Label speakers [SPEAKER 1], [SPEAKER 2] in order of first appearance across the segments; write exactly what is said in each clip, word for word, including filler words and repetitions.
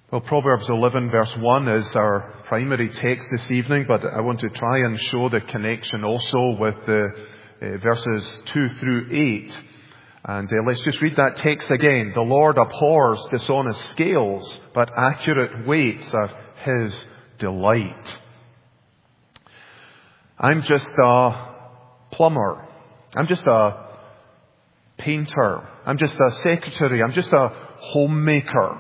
[SPEAKER 1] Well, Proverbs eleven verse one is our primary text this evening, but I want to try and show the connection also with the uh, verses two through eight. And uh, let's just read that text again. The Lord abhors dishonest scales, but accurate weights are His delight. I'm just a plumber. I'm just a painter. I'm just a secretary. I'm just a homemaker.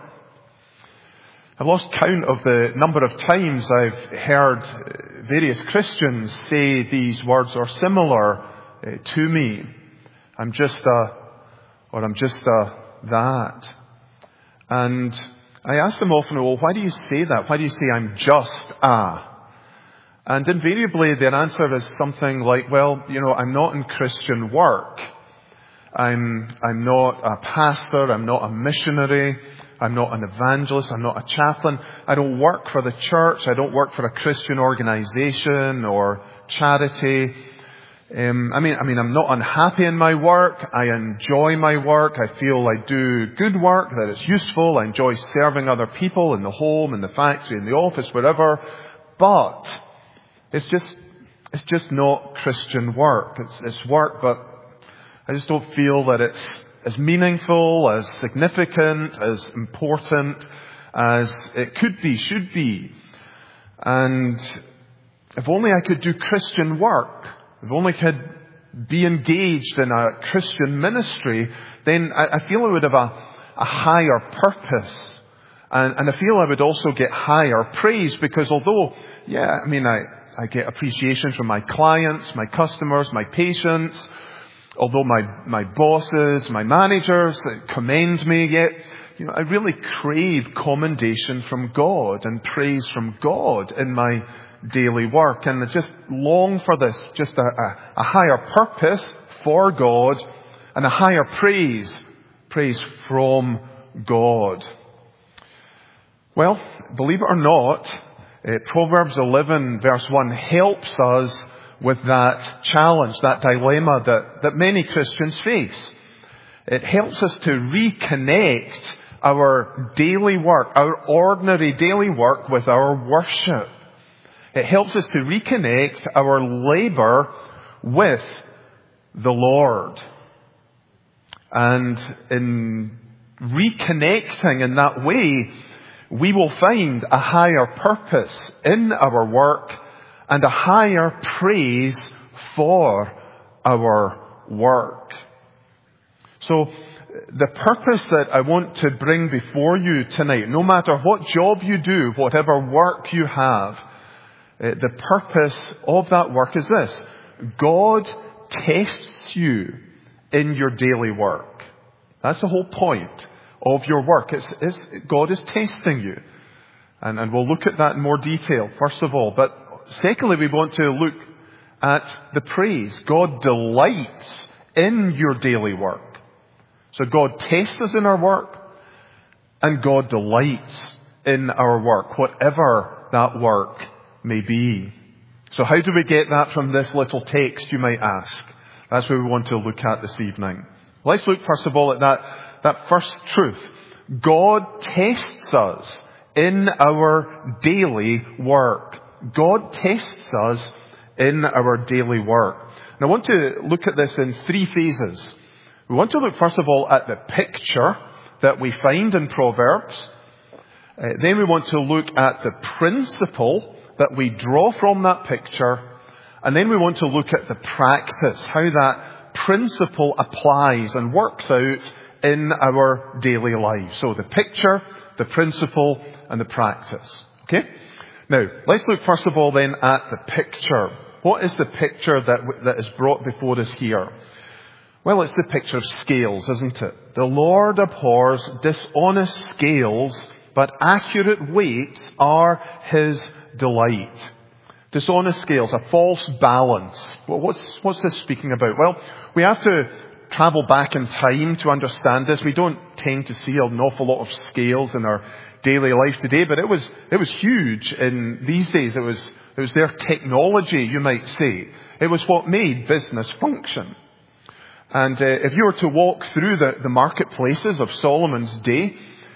[SPEAKER 1] I've lost count of the number of times I've heard various Christians say these words or similar uh, to me. I'm just a, or I'm just a that. And I ask them often, well, why do you say that? Why do you say I'm just a? And invariably their answer is something like, well, you know, I'm not in Christian work. I'm, I'm not a pastor. I'm not a missionary. I'm not an evangelist. I'm not a chaplain. I don't work for the church. I don't work for a Christian organization or charity. Um, I mean, I mean, I'm not unhappy in my work. I enjoy my work. I feel I do good work, that it's useful. I enjoy serving other people in the home, in the factory, in the office, wherever. But it's just, it's just not Christian work. It's, it's work, but I just don't feel that it's as meaningful, as significant, as important as it could be, should be. And if only I could do Christian work, if only I could be engaged in a Christian ministry, then I, I feel I would have a, a higher purpose. And, and I feel I would also get higher praise because although, yeah, I mean, I, I get appreciation from my clients, my customers, my patients, although my, my bosses, my managers commend me, yet, you know, I really crave commendation from God and praise from God in my daily work. And I just long for this, just a, a, a higher purpose for God and a higher praise, praise from God. Well, believe it or not, uh, Proverbs eleven verse one helps us with that challenge, that dilemma that, that many Christians face. It helps us to reconnect our daily work, our ordinary daily work with our worship. It helps us to reconnect our labor with the Lord. And in reconnecting in that way, we will find a higher purpose in our work and a higher praise for our work. So the purpose that I want to bring before you tonight, no matter what job you do, whatever work you have, the purpose of that work is this. God tests you in your daily work. That's the whole point of your work. It's, it's, God is testing you. And, and we'll look at that in more detail, first of all. But secondly, we want to look at the praise. God delights in your daily work. So God tests us in our work, and God delights in our work, whatever that work may be. So how do we get that from this little text, you might ask? That's what we want to look at this evening. Let's look first of all at that, that first truth. God tests us in our daily work. God tests us in our daily work. And I want to look at this in three phases. We want to look first of all at the picture that we find in Proverbs. Uh, then we want to look at the principle that we draw from that picture. And then we want to look at the practice, how that principle applies and works out in our daily lives. So the picture, the principle, and the practice. Okay? Now, let's look first of all then at the picture. What is the picture that, that is brought before us here? Well, it's the picture of scales, isn't it? The Lord abhors dishonest scales, but accurate weights are His delight. Dishonest scales, a false balance. Well, what's, what's this speaking about? Well, we have to travel back in time to understand this. We don't tend to see an awful lot of scales in our daily life today, but it was, it was huge in these days. It was, it was their technology, you might say. It was what made business function. And uh, if you were to walk through the, the marketplaces of Solomon's day,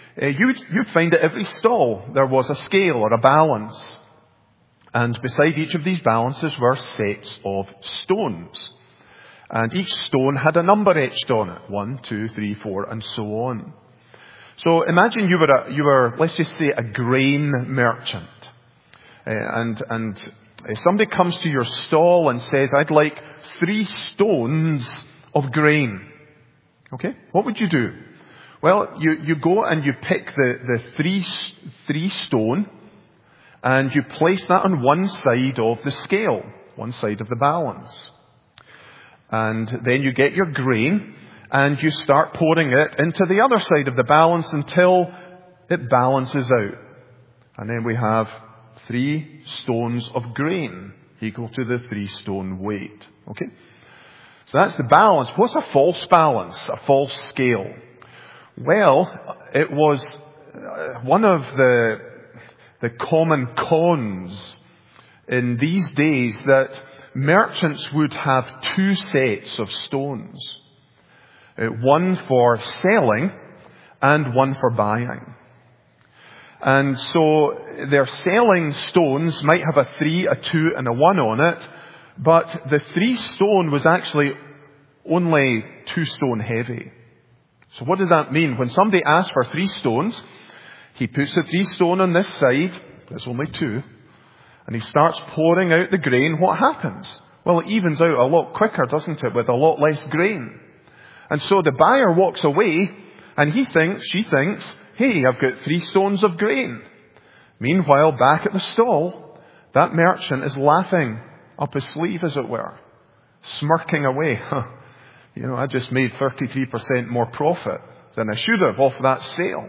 [SPEAKER 1] uh, you'd, you'd find at every stall there was a scale or a balance. And beside each of these balances were sets of stones. And each stone had a number etched on it. One, two, three, four, and so on. So imagine you were, a, you were, let's just say, a grain merchant. Uh, and, and somebody comes to your stall and says, I'd like three stones of grain. Okay? What would you do? Well, you, you go and you pick the, the three, three stone and you place that on one side of the scale, one side of the balance. And then you get your grain and you start pouring it into the other side of the balance until it balances out. And then we have three stones of grain equal to the three stone weight. Okay? So that's the balance. What's a false balance? A false scale? Well, it was one of the, the common cons in these days that merchants would have two sets of stones. One for selling and one for buying. And so their selling stones might have a three, a two, and a one on it, but the three stone was actually only two stone heavy. So what does that mean? When somebody asks for three stones, he puts the three stone on this side, there's only two, and he starts pouring out the grain. What happens? Well, it evens out a lot quicker, doesn't it, with a lot less grain. And so the buyer walks away and he thinks, she thinks, hey, I've got three stones of grain. Meanwhile, back at the stall, that merchant is laughing up his sleeve, as it were, smirking away. You know, I just made thirty-three percent more profit than I should have off that sale.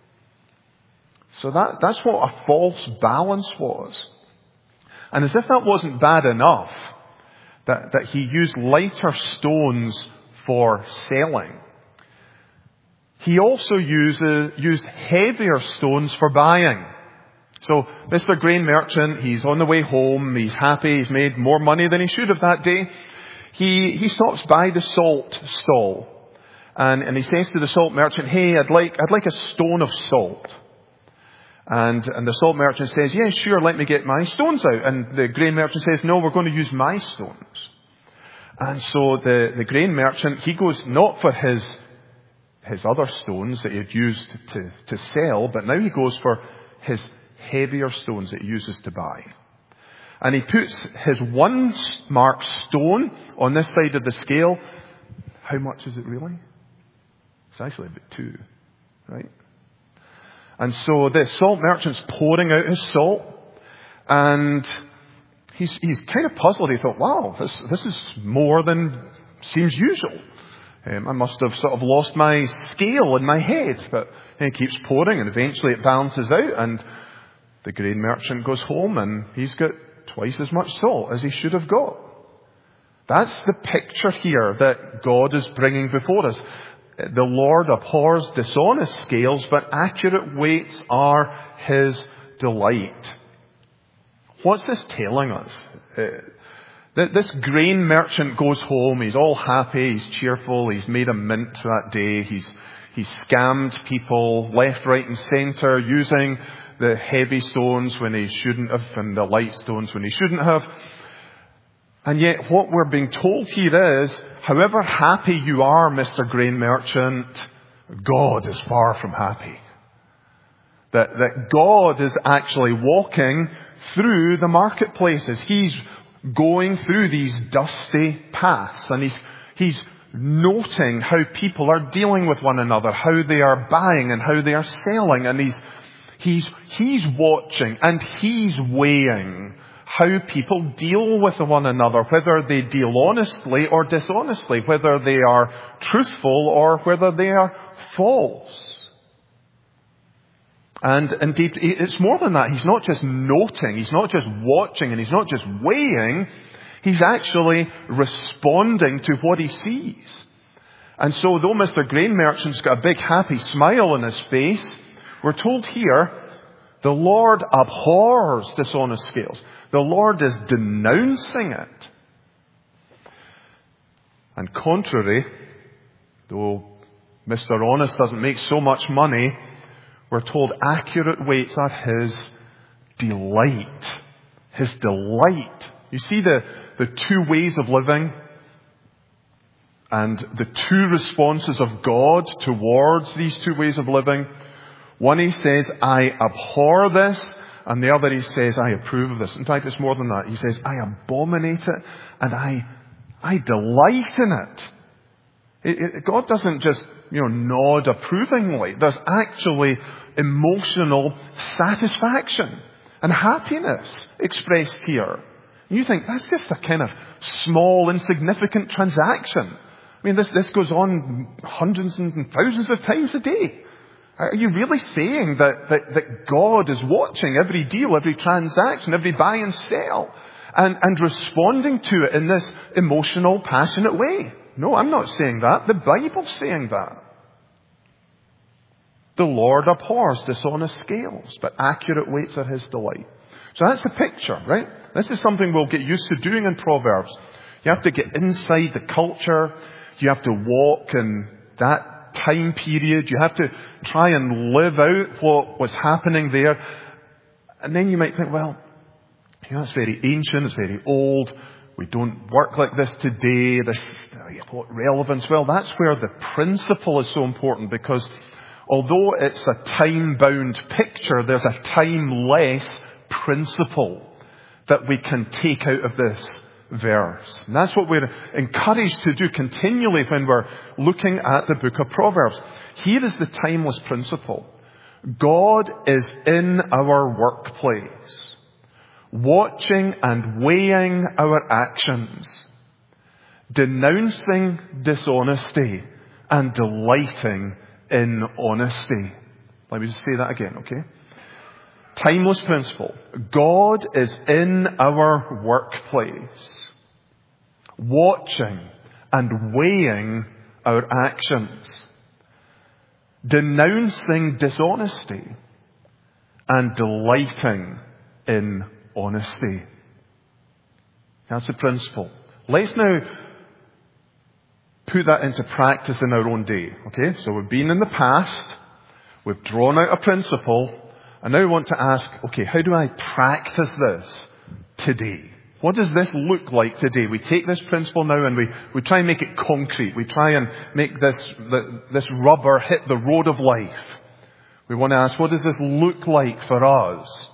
[SPEAKER 1] So that, that's what a false balance was. And as if that wasn't bad enough, that, that he used lighter stones for selling, he also uses, used heavier stones for buying. So Mister Grain Merchant, he's on the way home, he's happy, he's made more money than he should have that day. He, he stops by the salt stall and, and he says to the salt merchant, hey, I'd like, I'd like a stone of salt. And, and the salt merchant says, yeah, sure, let me get my stones out. And the grain merchant says, no, we're going to use my stones. And so the, the grain merchant, he goes not for his, his other stones that he had used to, to sell, but now he goes for his heavier stones that he uses to buy. And he puts his one marked stone on this side of the scale. How much is it really? It's actually about two, right? And so the salt merchant's pouring out his salt, and he's, he's kind of puzzled. He thought, wow, this, this is more than seems usual. Um, I must have sort of lost my scale in my head. But he keeps pouring, and eventually it balances out, and the grain merchant goes home, and he's got twice as much salt as he should have got. That's the picture here that God is bringing before us. The Lord abhors dishonest scales, but accurate weights are His delight. What's this telling us? Uh, that this grain merchant goes home, he's all happy, he's cheerful, he's made a mint that day, he's, he's scammed people left, right and centre using the heavy stones when he shouldn't have and the light stones when he shouldn't have. And yet what we're being told here is, however happy you are, Mister Grain Merchant, God is far from happy. That, that God is actually walking through the marketplaces. He's going through these dusty paths, and he's, he's noting how people are dealing with one another, how they are buying and how they are selling, and he's, he's, he's watching and he's weighing how people deal with one another, whether they deal honestly or dishonestly, whether they are truthful or whether they are false. And indeed, it's more than that. He's not just noting, he's not just watching, and he's not just weighing, he's actually responding to what he sees. And so though Mister Grain Merchant's got a big happy smile on his face, we're told here, the Lord abhors dishonest scales. The Lord is denouncing it. And contrary, though Mister Honest doesn't make so much money, We're told accurate weights are his delight. His delight. You see the, the two ways of living and the two responses of God towards these two ways of living. One, he says, I abhor this. And the other, he says, I approve of this. In fact, it's more than that. He says, I abominate it and I, I delight in it. It, it. God doesn't just, you know, nod approvingly. There's actually emotional satisfaction and happiness expressed here. You think that's just a kind of small, insignificant transaction. I mean, this, this goes on hundreds and thousands of times a day. Are you really saying that, that, that God is watching every deal, every transaction, every buy and sell, and, and responding to it in this emotional, passionate way? No, I'm not saying that. The Bible's saying that. The Lord abhors dishonest scales, but accurate weights are his delight. So that's the picture, right? This is something we'll get used to doing in Proverbs. You have to get inside the culture. You have to walk in that time period. You have to try and live out what was happening there. And then you might think, well, you know, it's very ancient, it's very old. We don't work like this today. This, what relevance? Well, that's where the principle is so important, because although it's a time-bound picture, there's a timeless principle that we can take out of this verse. And that's what we're encouraged to do continually when we're looking at the book of Proverbs. Here is the timeless principle. God is in our workplace, watching and weighing our actions, denouncing dishonesty and delighting in honesty. Let me just say that again, okay? Timeless principle. God is in our workplace, watching and weighing our actions, denouncing dishonesty and delighting in honesty. That's the principle. Let's now put that into practice in our own day. Okay, so we've been in the past, we've drawn out a principle, and now we want to ask, okay, how do I practice this today? What does this look like today? We take this principle now and we, we try and make it concrete. We try and make this, the, this rubber hit the road of life. We want to ask, what does this look like for us?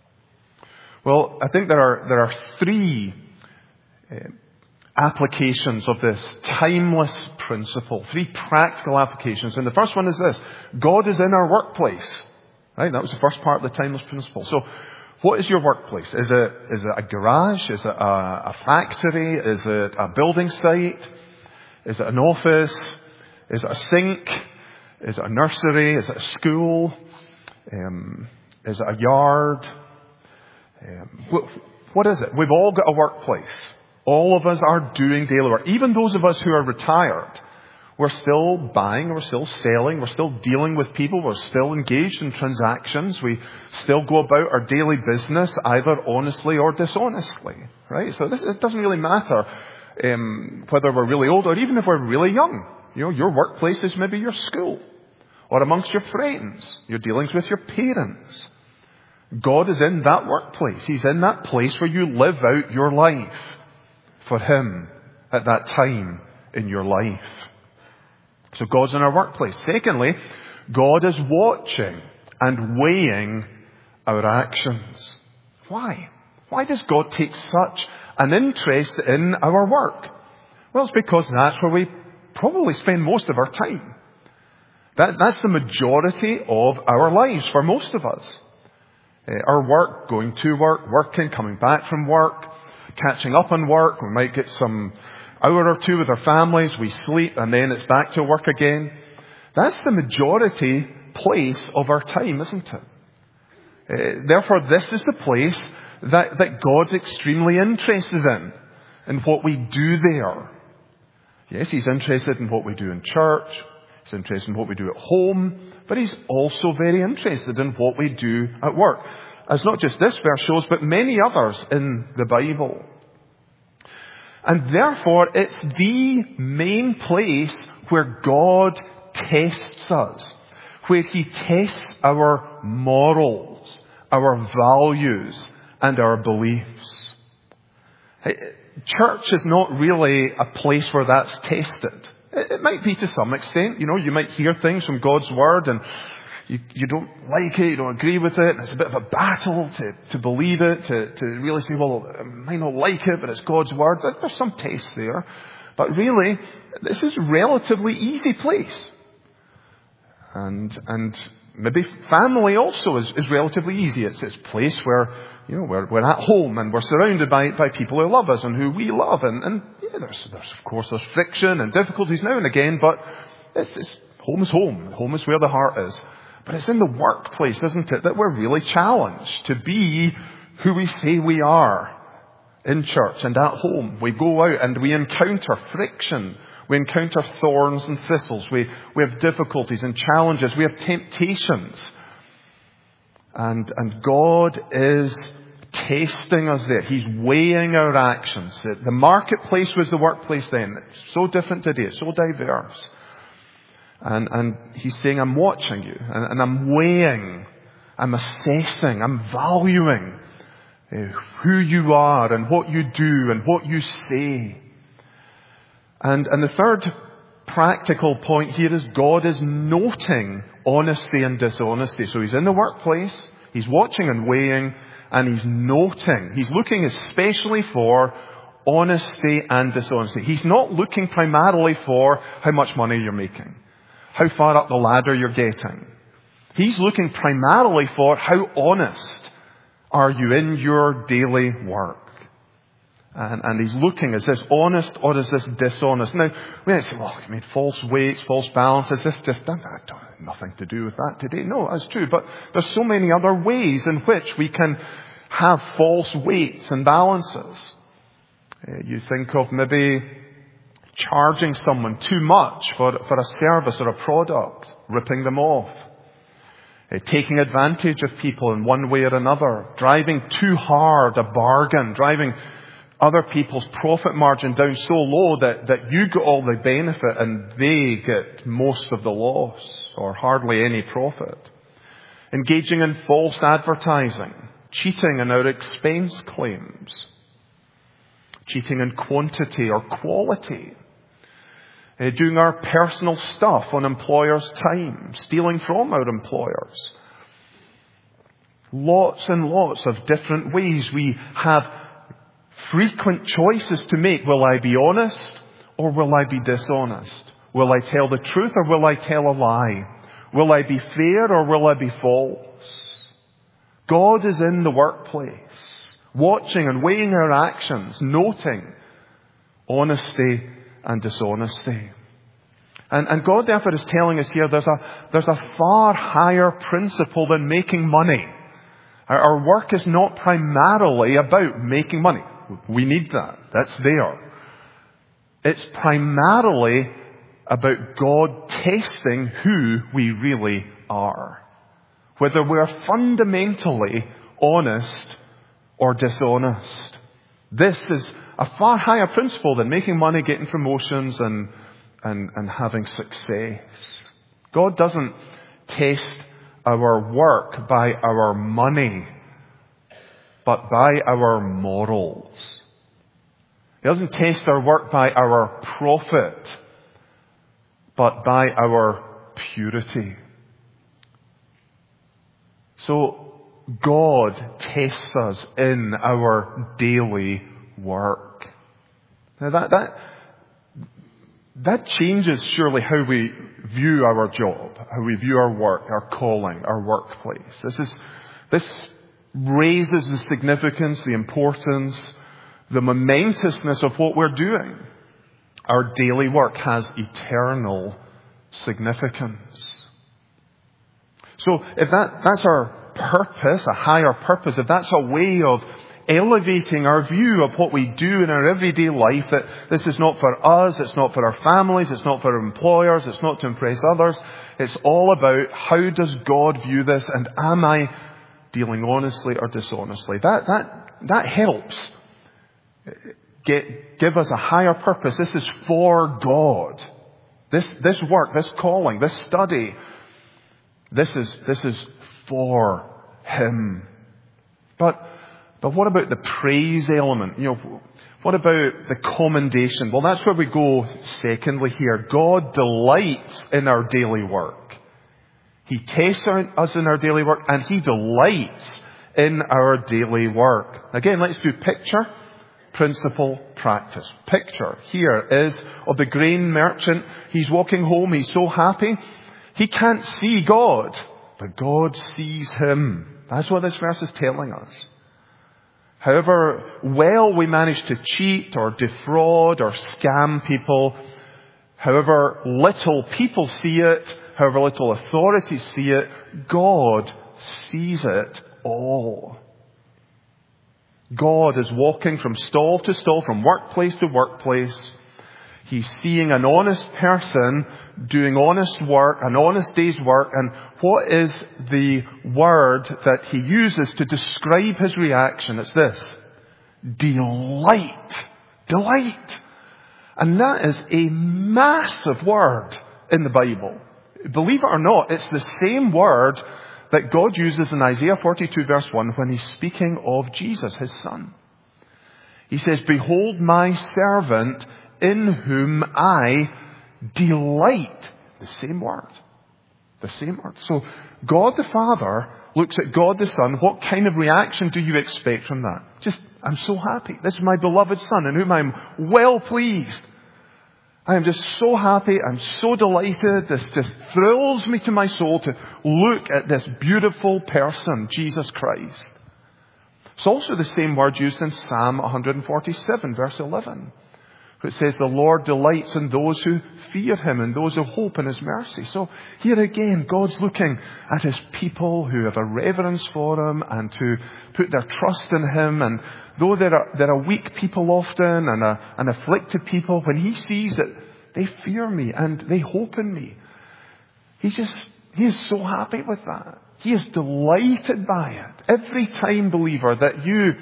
[SPEAKER 1] Well, I think there are, there are three uh, applications of this timeless principle. Three practical applications. And the first one is this. God is in our workplace. Right? That was the first part of the timeless principle. So, what is your workplace? Is it, is it a garage? Is it a, a factory? Is it a building site? Is it an office? Is it a sink? Is it a nursery? Is it a school? Um, is it a yard? Um, what, what is it? We've all got a workplace. All of us are doing daily work. Even those of us who are retired, we're still buying, we're still selling, we're still dealing with people, we're still engaged in transactions, we still go about our daily business either honestly or dishonestly, right? So this, it doesn't really matter um, whether we're really old or even if we're really young. You know, your workplace is maybe your school or amongst your friends, your dealings with your parents. God is in that workplace. He's in that place where you live out your life for Him at that time in your life. So God's in our workplace. Secondly, God is watching and weighing our actions. Why? Why does God take such an interest in our work? Well, it's because that's where we probably spend most of our time. That, that's the majority of our lives for most of us. Uh, our work, going to work, working, coming back from work, catching up on work. We might get some hour or two with our families, we sleep, and then it's back to work again. That's the majority place of our time, isn't it? Uh, therefore, this is the place that, that God's extremely interested in, in what we do there. Yes, He's interested in what we do in church, He's interested in what we do at home, but He's also very interested in what we do at work. As not just this verse shows, but many others in the Bible. And therefore, it's the main place where God tests us, where He tests our morals, our values, and our beliefs. Church is not really a place where that's tested. It might be to some extent. You know, you might hear things from God's Word and you, you don't like it, you don't agree with it, and it's a bit of a battle to, to believe it, to, to really say, well, I might not like it, but it's God's Word. There's some taste there. But really, this is a relatively easy place. And, and maybe family also is, is relatively easy. It's this place where, you know, we're, we're at home and we're surrounded by, by people who love us and who we love. And, and yeah, there's, there's, of course, there's friction and difficulties now and again, but it's, it's, home is home. Home is where the heart is. But it's in the workplace, isn't it, that we're really challenged to be who we say we are in church and at home. We go out and we encounter friction. We encounter thorns and thistles. We, we have difficulties and challenges. We have temptations. And, and God is testing us there. He's weighing our actions. The marketplace was the workplace then. It's so different today. It's so diverse. And, and He's saying, I'm watching you. And, and I'm weighing. I'm assessing. I'm valuing uh, who you are and what you do and what you say. And, and the third practical point here is God is noting honesty and dishonesty. So He's in the workplace. He's watching and weighing. And He's noting. He's looking especially for honesty and dishonesty. He's not looking primarily for how much money you're making, how far up the ladder you're getting. He's looking primarily for how honest are you in your daily work. And, and He's looking, is this honest or is this dishonest? Now, we might say, well, I made false weights, false balances. This just, that don't have nothing to do with that today. No, that's true. But there's so many other ways in which we can have false weights and balances. Uh, you think of maybe charging someone too much for, for a service or a product, ripping them off. Uh, taking advantage of people in one way or another. Driving too hard a bargain. Driving other people's profit margin down so low that, that you get all the benefit and they get most of the loss or hardly any profit. Engaging in false advertising. Cheating in our expense claims. Cheating in quantity or quality. Uh, doing our personal stuff on employers' time. Stealing from our employers. Lots and lots of different ways we have frequent choices to make. Will I be honest or will I be dishonest? Will I tell the truth or will I tell a lie? Will I be fair or will I be false? God is in the workplace, watching and weighing our actions, noting honesty and dishonesty. And, and God therefore is telling us here there's a, there's a far higher principle than making money. Our, our work is not primarily about making money. We need that. That's there. It's primarily about God testing who we really are. Whether we're fundamentally honest or dishonest. This is a far higher principle than making money, getting promotions, and, and, and having success. God doesn't test our work by our money, but by our morals. He doesn't test our work by our profit, but by our purity. So God tests us in our daily work. Now that, that, that changes surely how we view our job, how we view our work, our calling, our workplace. This is, this raises the significance, the importance, the momentousness of what we're doing. Our daily work has eternal significance. So if that, that's our purpose, a higher purpose, if that's a way of elevating our view of what we do in our everyday life, that this is not for us, it's not for our families, it's not for our employers, it's not to impress others, it's all about how does God view this and am I dealing honestly or dishonestly? That, that, that helps get, give us a higher purpose. This is for God. This, this work, this calling, this study This is, this is for Him. But, but what about the praise element? You know, what about the commendation? Well, that's where we go secondly here. God delights in our daily work. He tests us in our daily work, and He delights in our daily work. Again, let's do picture, principle, practice. Picture here is of the grain merchant. He's walking home. He's so happy. He can't see God, but God sees him. That's what this verse is telling us. However well we manage to cheat or defraud or scam people, however little people see it, however little authorities see it, God sees it all. God is walking from stall to stall, from workplace to workplace. He's seeing an honest person doing honest work, an honest day's work, and what is the word that he uses to describe his reaction? It's this: delight. Delight. And that is a massive word in the Bible. Believe it or not, it's the same word that God uses in Isaiah forty-two verse one when He's speaking of Jesus, His Son. He says, "Behold my servant in whom I delight." The same word. The same word. So God the Father looks at God the Son. What kind of reaction do you expect from that? Just, I'm so happy. This is my beloved Son in whom I'm well pleased. I am just so happy. I'm so delighted. This just thrills me to my soul to look at this beautiful person, Jesus Christ. It's also the same word used in Psalm one forty-seven, verse eleven. It says, "The Lord delights in those who fear Him and those who hope in His mercy." So here again, God's looking at His people who have a reverence for Him and to put their trust in Him. And though they're a, they're a weak people often and a, an afflicted people, when He sees that they fear Me and they hope in Me, He's just, He is so happy with that. He is delighted by it. Every time, believer, that you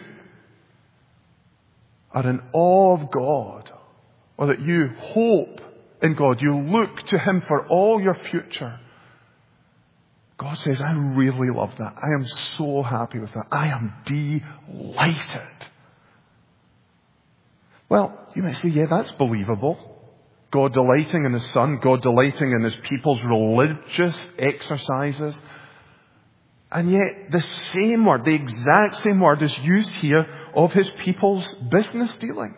[SPEAKER 1] are in awe of God, or that you hope in God, you look to Him for all your future, God says, I really love that. I am so happy with that. I am delighted. Well, you might say, yeah, that's believable. God delighting in His Son, God delighting in His people's religious exercises. And yet the same word, the exact same word is used here of His people's business dealings.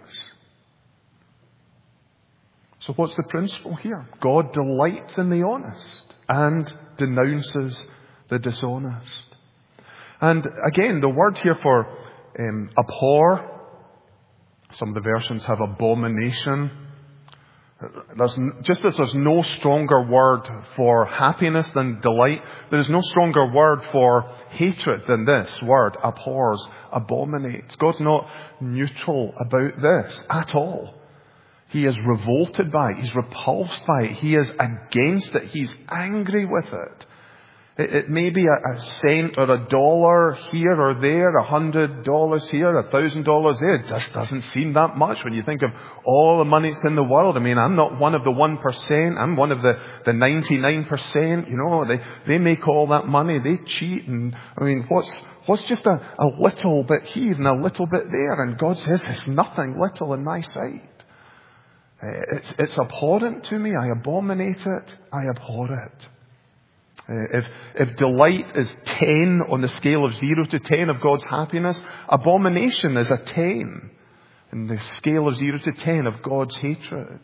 [SPEAKER 1] So what's the principle here? God delights in the honest and denounces the dishonest. And again, the word here for um, abhor, some of the versions have abomination. There's, just as there's no stronger word for happiness than delight, there is no stronger word for hatred than this word, abhors, abominates. God's not neutral about this at all. He is revolted by it. He's repulsed by it. He is against it. He's angry with it. It, it may be a, a cent or a dollar here or there, a hundred dollars here, a thousand dollars there. It just doesn't seem that much when you think of all the money that's in the world. I mean, I'm not one of the one percent. I'm one of the, the ninety-nine percent. You know, they, they make all that money. They cheat. And I mean, what's, what's just a, a little bit here and a little bit there? And God says, it's nothing little in my sight. It's, it's abhorrent to me. I abominate it. I abhor it. Uh, if, if delight is ten on the scale of zero to ten of God's happiness, abomination is a ten in the scale of zero to ten of God's hatred.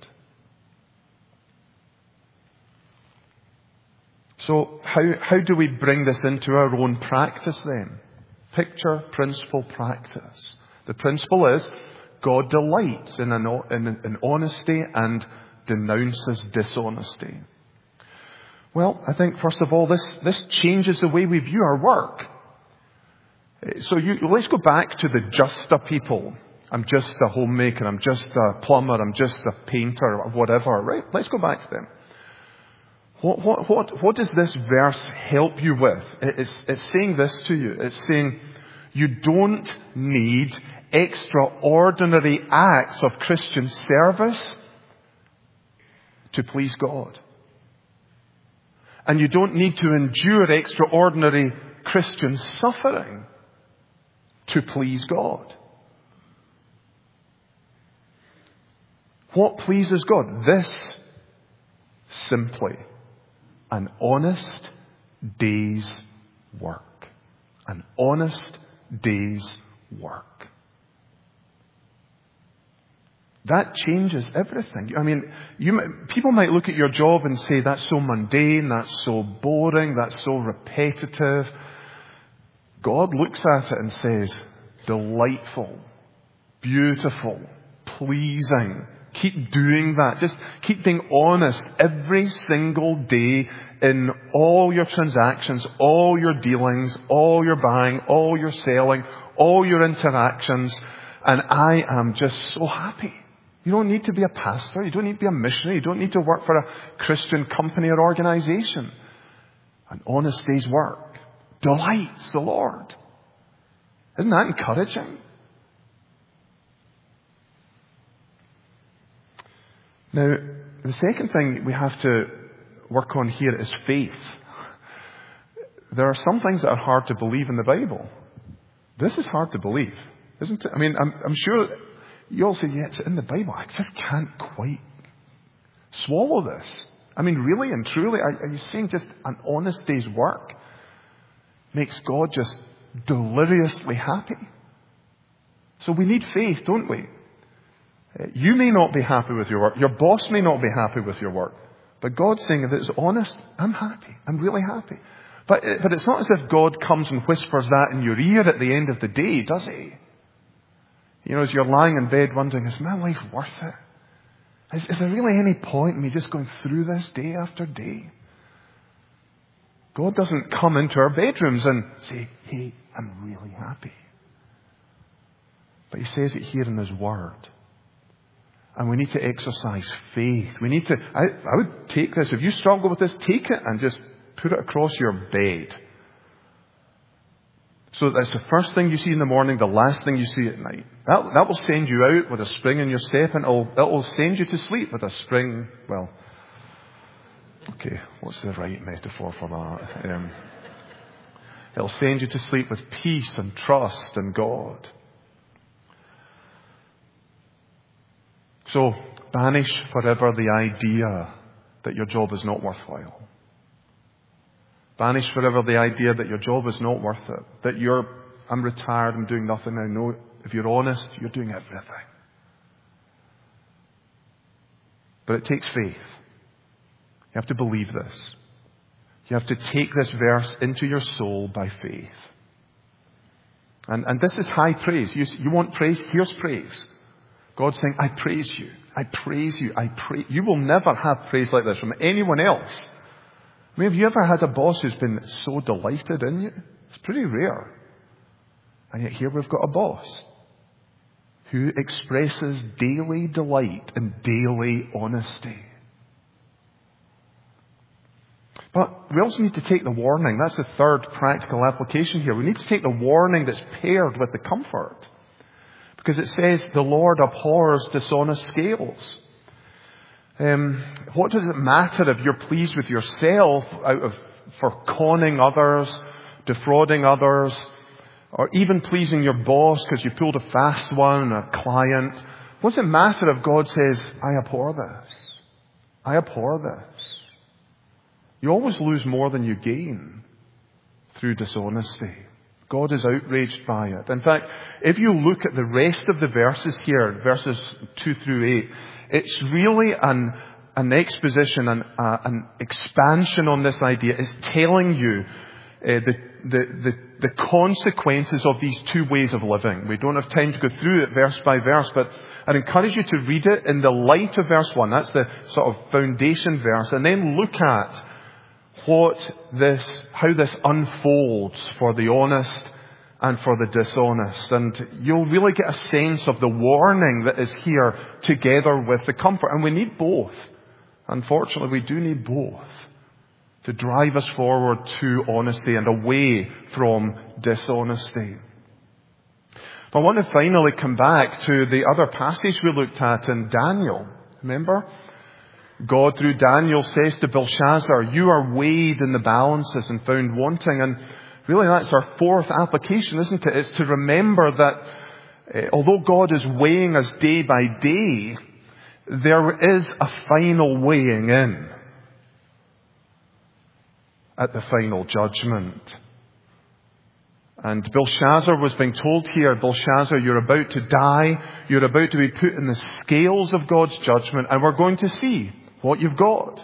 [SPEAKER 1] So how, how do we bring this into our own practice then? Picture, principle, practice. The principle is, God delights in, an, in, in honesty and denounces dishonesty. Well, I think first of all, this, this changes the way we view our work. So you, let's go back to the justa people. I'm just a homemaker, I'm just a plumber, I'm just a painter, or whatever, right? Let's go back to them. What, what, what, what does this verse help you with? It's, it's saying this to you. It's saying you don't need extraordinary acts of Christian service to please God. And you don't need to endure extraordinary Christian suffering to please God. What pleases God? This simply an honest day's work. An honest day's work. That changes everything. I mean, you might, people might look at your job and say, that's so mundane, that's so boring, that's so repetitive. God looks at it and says, delightful, beautiful, pleasing. Keep doing that. Just keep being honest every single day in all your transactions, all your dealings, all your buying, all your selling, all your interactions. And I am just so happy. You don't need to be a pastor. You don't need to be a missionary. You don't need to work for a Christian company or organization. An honest day's work delights the Lord. Isn't that encouraging? Now, the second thing we have to work on here is faith. There are some things that are hard to believe in the Bible. This is hard to believe, isn't it? I mean, I'm, I'm sure you all say, yeah, it's in the Bible. I just can't quite swallow this. I mean, really and truly, are, are you saying just an honest day's work makes God just deliriously happy? So we need faith, don't we? You may not be happy with your work. Your boss may not be happy with your work. But God's saying, if it's honest, I'm happy. I'm really happy. But, but it's not as if God comes and whispers that in your ear at the end of the day, does he? You know, as you're lying in bed wondering, is my life worth it? Is, is there really any point in me just going through this day after day? God doesn't come into our bedrooms and say, hey, I'm really happy. But he says it here in his word. And we need to exercise faith. We need to, I, I would take this, if you struggle with this, take it and just put it across your bed. So that's the first thing you see in the morning, the last thing you see at night. That, that will send you out with a spring in your step, and it'll, it'll send you to sleep with a spring, well, okay, what's the right metaphor for that? Um, it'll send you to sleep with peace and trust in God. So, banish forever the idea that your job is not worthwhile. Banish forever the idea that your job is not worth it. That you're, I'm retired, I'm doing nothing now. No, if you're honest, you're doing everything. But it takes faith. You have to believe this. You have to take this verse into your soul by faith. And, and this is high praise. You, you want praise? Here's praise. God's saying, I praise you. I praise you. I pray. You will never have praise like this from anyone else. I mean, have you ever had a boss who's been so delighted in you? It's pretty rare. And yet here we've got a boss who expresses daily delight and daily honesty. But we also need to take the warning. That's the third practical application here. We need to take the warning that's paired with the comfort. Because it says the Lord abhors dishonest scales. Um, what does it matter if you're pleased with yourself out of for conning others, defrauding others, or even pleasing your boss because you pulled a fast one, a client? What does it matter if God says, I abhor this? I abhor this. You always lose more than you gain through dishonesty. God is outraged by it. In fact, if you look at the rest of the verses here, verses two through eight, it's really an, an exposition, an, uh, an expansion on this idea. It's telling you uh, the, the, the, the consequences of these two ways of living. We don't have time to go through it verse by verse, but I'd encourage you to read it in the light of verse one. That's the sort of foundation verse. And then look at what this, how this unfolds for the honest and for the dishonest. And you'll really get a sense of the warning that is here together with the comfort. And we need both. Unfortunately, we do need both to drive us forward to honesty and away from dishonesty. But I want to finally come back to the other passage we looked at in Daniel. Remember? God, through Daniel, says to Belshazzar, you are weighed in the balances and found wanting. And really that's our fourth application, isn't it? It's to remember that uh, although God is weighing us day by day, there is a final weighing in at the final judgment. And Belshazzar was being told here, Belshazzar, you're about to die. You're about to be put in the scales of God's judgment, and we're going to see what you've got.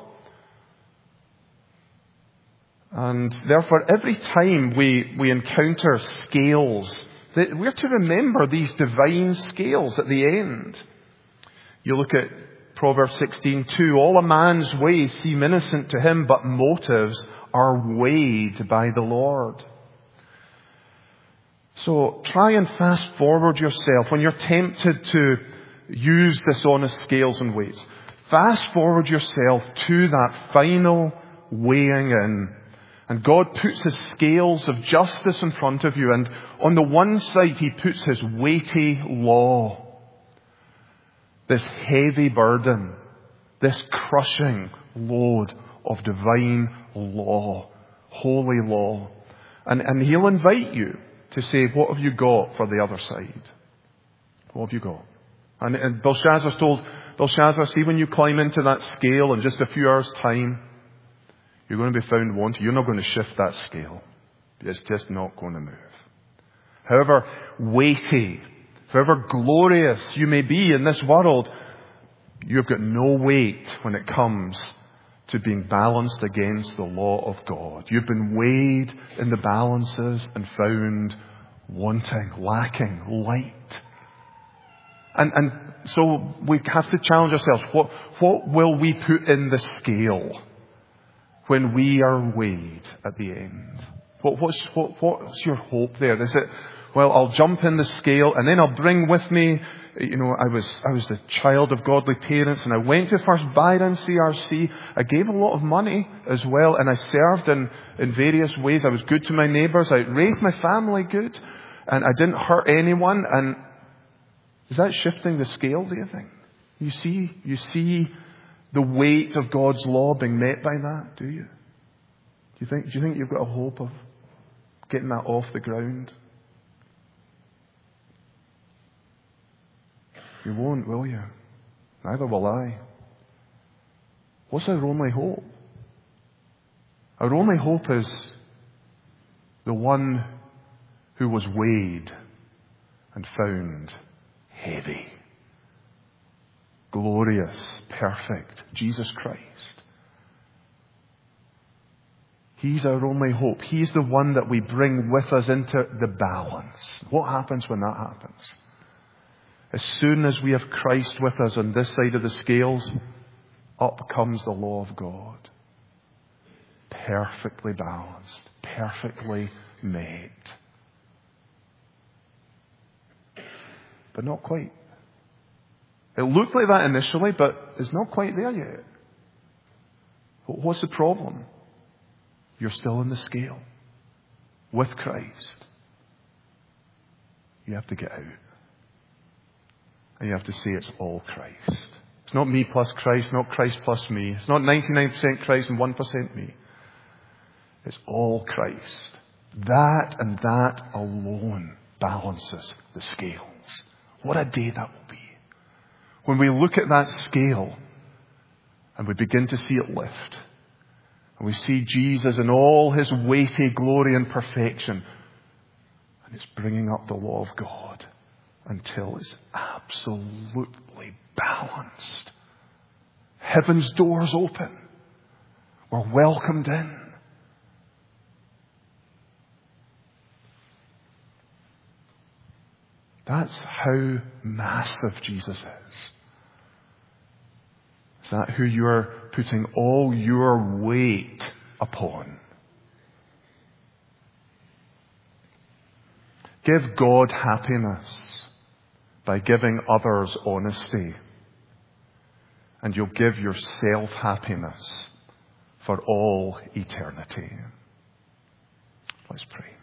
[SPEAKER 1] And therefore, every time we, we encounter scales, we're to remember these divine scales at the end. You look at Proverbs sixteen two, all a man's ways seem innocent to him, but motives are weighed by the Lord. So try and fast forward yourself when you're tempted to use dishonest scales and weights. Fast forward yourself to that final weighing in. And God puts His scales of justice in front of you. And on the one side, He puts His weighty law. This heavy burden. This crushing load of divine law. Holy law. And, and He'll invite you to say, what have you got for the other side? What have you got? And, and Belshazzar's told, Belshazzar, see when you climb into that scale in just a few hours' time, you're going to be found wanting. You're not going to shift that scale. It's just not going to move. However weighty, however glorious you may be in this world, you've got no weight when it comes to being balanced against the law of God. You've been weighed in the balances and found wanting, lacking, light. And, and so we have to challenge ourselves. What, what will we put in the scale when we are weighed at the end? What, what's, what, what's your hope there? Is it, well, I'll jump in the scale and then I'll bring with me, you know, I was, I was the child of godly parents and I went to First Byron C R C. I gave a lot of money as well and I served in, in various ways. I was good to my neighbours. I raised my family good and I didn't hurt anyone. And is that shifting the scale, do you think? You see, you see the weight of God's law being met by that, do you? Do you think, do you think you've got a hope of getting that off the ground? You won't, will you? Neither will I. What's our only hope? Our only hope is the one who was weighed and found heavy, glorious, perfect, Jesus Christ. He's our only hope. He's the one that we bring with us into the balance. What happens when that happens? As soon as we have Christ with us on this side of the scales, up comes the law of God. Perfectly balanced, perfectly made. But not quite. It looked like that initially, but it's not quite there yet. What's the problem? You're still in the scale with Christ. You have to get out. And you have to say it's all Christ. It's not me plus Christ, not Christ plus me. It's not ninety-nine percent Christ and one percent me. It's all Christ. That and that alone balances the scales. What a day that will be. When we look at that scale and we begin to see it lift. And we see Jesus in all His weighty glory and perfection. And it's bringing up the law of God until it's absolutely balanced. Heaven's doors open. We're welcomed in. That's how massive Jesus is. Is that who you are putting all your weight upon? Give God happiness by giving others honesty. And you'll give yourself happiness for all eternity. Let's pray.